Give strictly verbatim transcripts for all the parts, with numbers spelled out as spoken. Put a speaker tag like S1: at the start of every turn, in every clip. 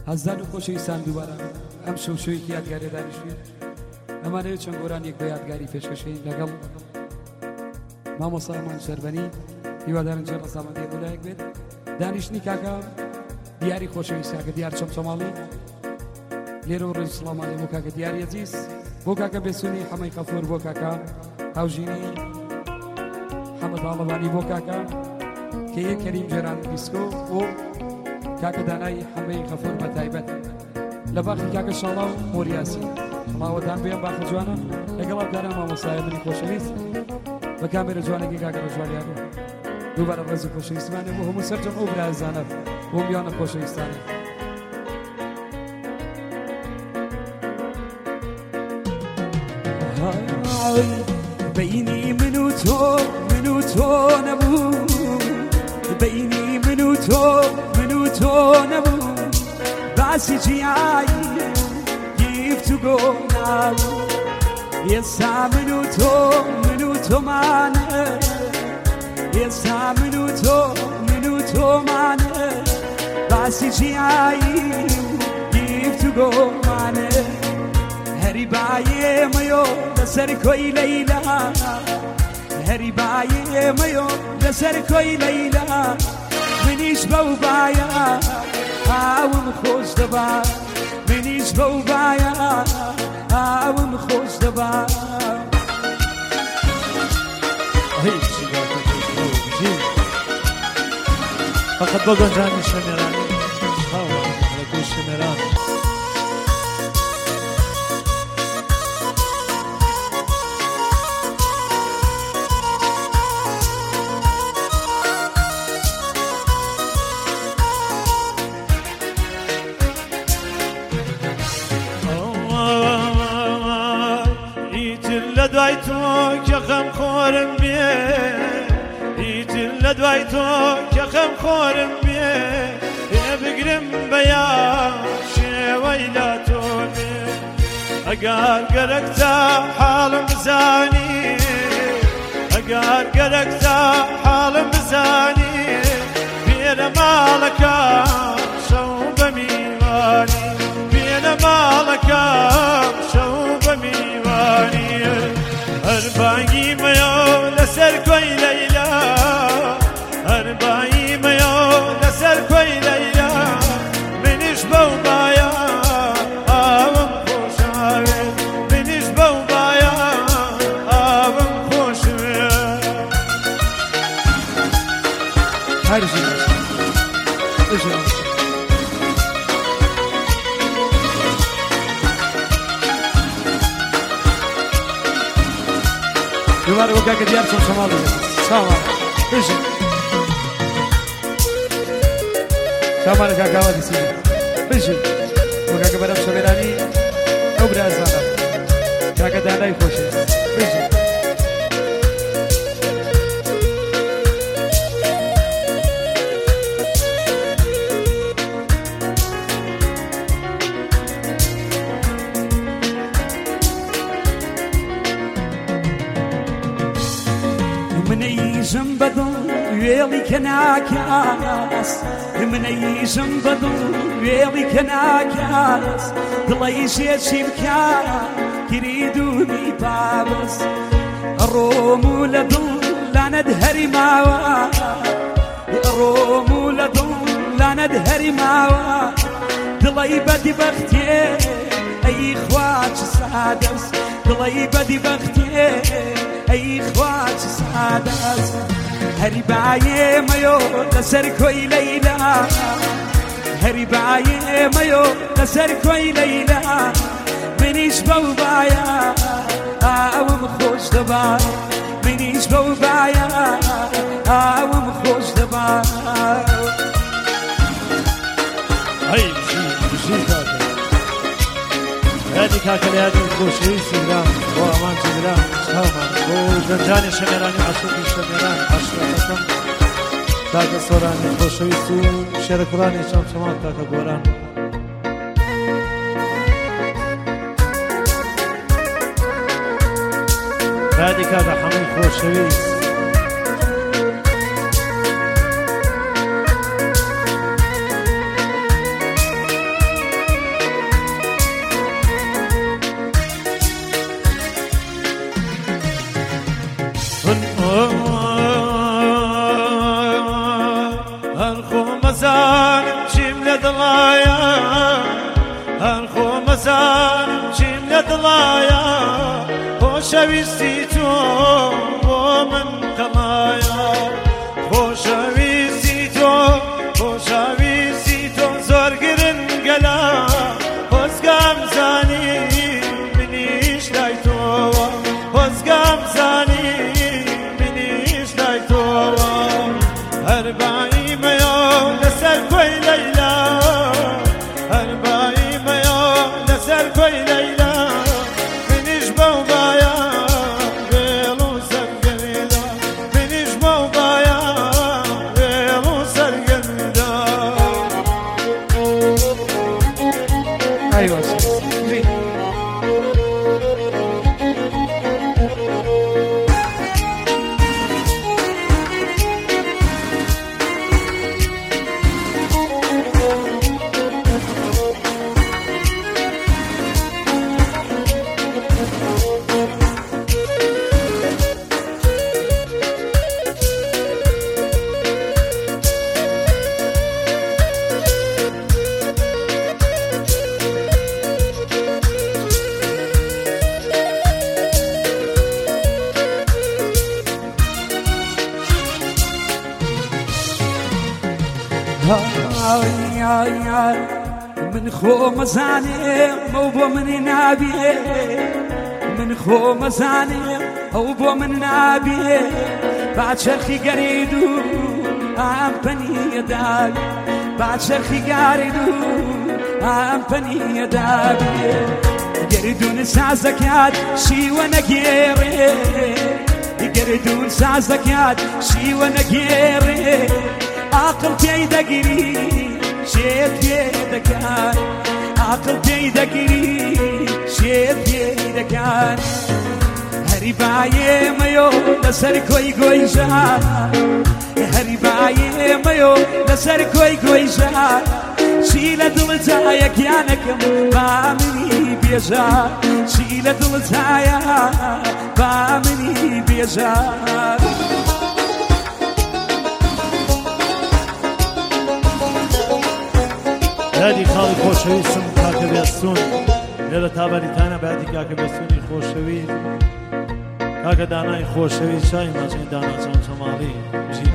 S1: هەزار و خۆشەویستان دووبارە ئەم شەو شەوێکی یادگاری دانیشتوین ئەمانەوێت چەند گۆرانێک بە یادگاری پێشکەشین لەگەڵ مامۆستا ئەمان شەربەنی هیوادارم جێ ڕەسامەندی بۆلایەک بێت دانیشتنی کاکە دیاری خۆشەویست کاکە دیار چەمچەماڵی لێرە و ڕێژ سڵامانی بۆ کاکە دیاری عەزیز بۆ کاکە بێسوونی حەمەی قەفور بۆ کاکە هاوژینی حەمەد باڵەوانی بۆ کاکە کە یەک کەریم جێران دیسکۆ و کاکە دانای حەمەی قەفور بە تایبەت لە باخی کاکە شاڵا و مۆریاسی ماوەدان بێن باخە جوانە لەگەڵ ئەبدارە مامۆستایە منی خۆشەویست بە کامێرە جوانێکی کاکە ڕۆژوانیانە دووبارە ڕێز و خۆشەویستمانێ بۆ هەموو سەرجەم ئەو برایزانە بۆ میوانە خۆشەویستانە
S2: بینی من و تو من و تو نبود بینی من و تو من و تو نبود باسی جیایی گیفت و گونم یسا من و تو من و تو منه یسا من و تو من و تو منه باسی جیایی گیفت و گونم هری بایه میو لسر کوی لیلا هری بایه میو لسر کوی لیلا منیش بو بایا آوم خوش دبا منیش بو بایا آوم خوش دبا
S3: فقط بگن جانی شمیرانی هاو لگو شمیرانی
S4: لدوای تو که غم خورم بیه ایتن لدوای تو که غم خورم بیه بگرم بیا شویلا تو بیه اگر گرکتا حالم بزانی اگر گرکتا حالم بزانی بیر مالکا شو بمیوانی بیر مالکا شو بمیوانی هربایی میو لسر کوی لیلا هربایی میو لسر کوی لیلا منیش بو بایا آوم خوشاوی منیش بو بایا آوم خوشوی
S1: هر جیل اجراس دوباره وقت که دیار چون شمالی سامان بشه سامان که کاوا دیسی بشه وقت که برام شمیرانی او برازانا که دانای خوشه بشه
S2: منيجم بدون ويلي كناكاس منيجم بدون ويلي كناكاس دليش يشي بكارا كريدوني بابس الروم لدن لا ندهري ماوا الروم لدن لا ندهري ماوا دلي بدي بختي اي اخوات سادس دلي بدي بختي اي اخوات سادس هري بايه ميو لسر کوي ليلا هري بايه ميو لسر کوي ليلا منيش بو بايا اوم خوش دبا منيش بو بايا اوم خوش دبا
S3: هاي بشي كاكا هادي كاكا لهادي خوشي سيرام بو امان سيرام سامان بو زنجاني شميراني عشوقي شميراني عشوقكم كاكا سوراني خوشي سو شركراني شام شمال كاكا قوران هادي كاكا حمي خوشي
S4: هەرخۆ مەزانم چیم لە دڵایە هەرخۆ مەزانم چیم لە دڵایە خۆشەویستی تۆ بۆ من قەڵایە خۆشەویستی تۆ خۆشەویستی تۆ زۆر گرنگەلا خۆزگام زانی منیش لای تۆوە خۆزگام زانی منیش لای تۆوە هەر بایمەیە لەسەر کۆی لەیلا هەر بایمەیە لەسەر کۆی لەیلا منیش بەو بایە وێڵ و سەرگەردا منیش بەو بایە وێڵ و سەرگەردا
S1: أيوة زين
S2: آی آی آی من خو مزانم او بو من نابیه من خو مزانم او بو من نابیه بعد شرخی گریدو ام پنی دال بعد شرخی گریدو ام پنی دابیه گریدون سازکات شیوه نگیره گریدون سازکات شیوه نگیره عقل تيدقري شيت بيدكان عقل تيدقري شيت بيدكان هرباية ميو لسر كوي كوي جان هرباية ميو لسر كوي كوي جان شيلة دلتايا كيانكم بامني بيجان شيلة دلتايا بامني بيجان
S3: دادی خاڵی خۆشەویستم کاکە بێستون لێرە تابەریتانە بەدی کاکە بێستونی خۆشەوی کاکە دانای خۆشەوی چای ماچەی دانا چەمچەماڵی ژی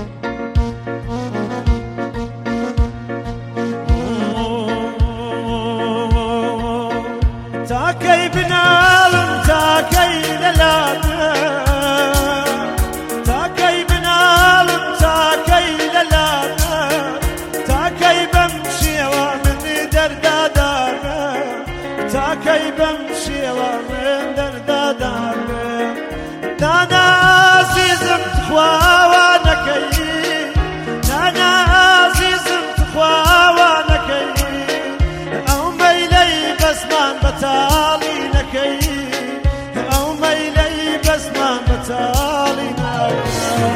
S4: تاکەی بناڵم تاکەی لەلاتە تاکەی بناڵم تاکەی لەلاتە تاکەی بەم شێوە من دەردادارە تاکەی بەم شێوە من دەردادارە نانا عەزیزم تخواوە نەکەی نانا عەزیزم تخواوە نەکەی ئەو مەیلەی بەسمان بەتاڵی نەکەی ئەو مەیلەی بەسمان بەتاڵی نەکەی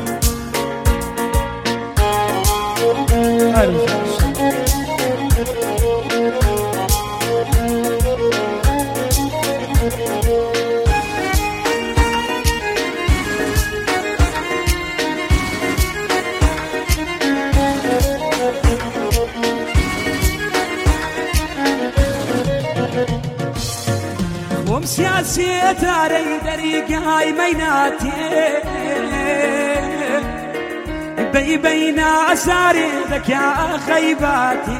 S2: وم سياسية تاري دريقاي ميناتي بي بين عساري ذك يا خيباتي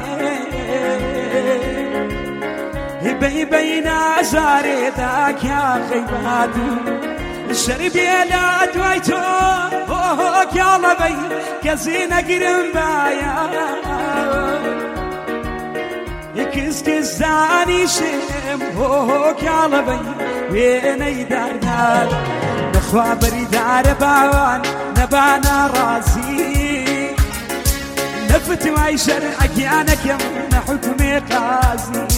S2: بي بين عساري ذاك يا خيباتي الشرب يا دويتو هوك يا لبي كزينة قرم بايا كز كزاني شم هوك يا لبي وين يدار نار نخوا بريدار باوان نبانا راسي نفت ما شرعك يانك يمن حكمي قاسي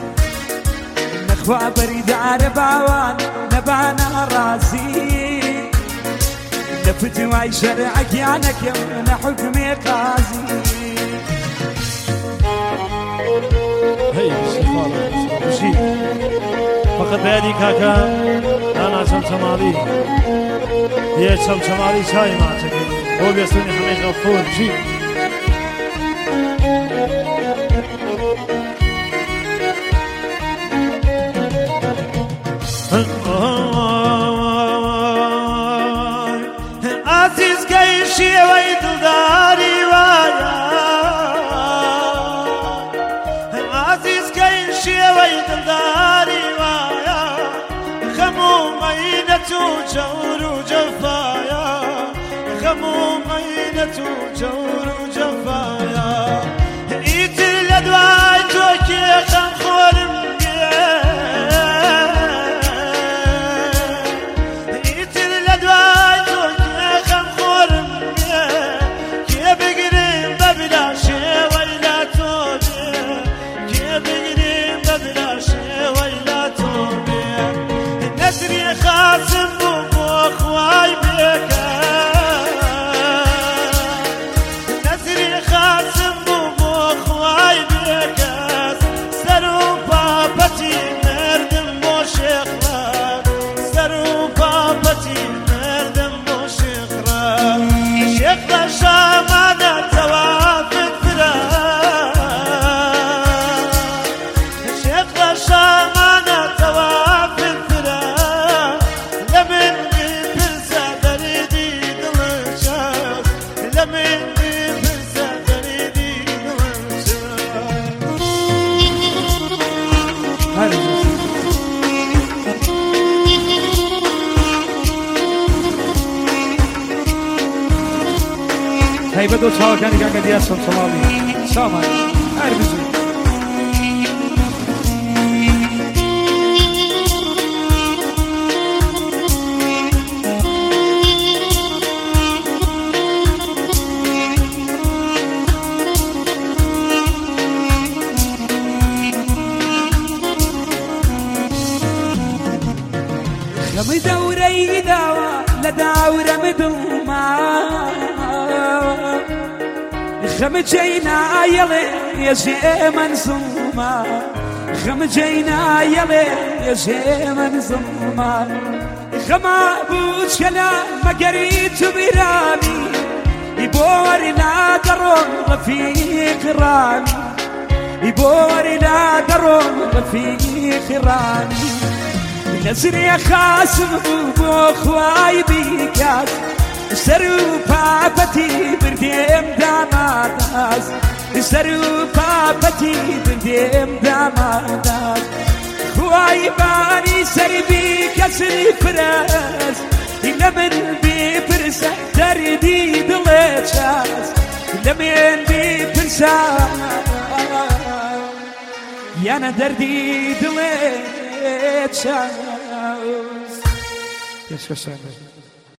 S2: نخوا بريدار باوان نبانا راسي نفت ما شرعك يانك يمن حكمي قاسي
S3: هی بشی خاڵە بشی فقط بەیادی کاکە دانا چەمچەماڵی یە چەمچەماڵی چای ماچەکەی بۆ بێستونی هەمەی غەفور بشی
S4: منت وجور وجفايا ايتر لدواي توكي خم خورم ايتر لدواي توكي خم خورم كي بقريم ببلاشي ويلا توبي كي بقريم ببلاشي ويلا توبي نسري خاصم بوخواي بك نسري خاصم بوخواي بك سرو بابتي مردم بو شيخرا سرو بابتي مردم بو شيخرا شيخرا شامانا توافق فرا شيخرا شامانا توافق فرا لمن بفرسة دريدي دلشاف لمن بفرسة دريدي دلشاف
S1: هيبة دو چاو کنی که دیگر سم سمالی سامان هر بزرگ
S2: خم دوري دوا لدورة مدوما خم جينا يلي يا شي منزوما خم جينا يلي يا شي منزوما خما بوش كلام ما قريت برامي يبورنا درون رفيق رامي يبورنا درون رفيق رامي نزري خاسم بوخواي بيكاس سرو بابتي برديم داماداس سرو بابتي برديم داماداس خواي باني سري بيكاس الفراس لمن بيبرس دردي دلتشاس لمن بيبرس يانا دردي دلتشاس
S1: Keşke sen de.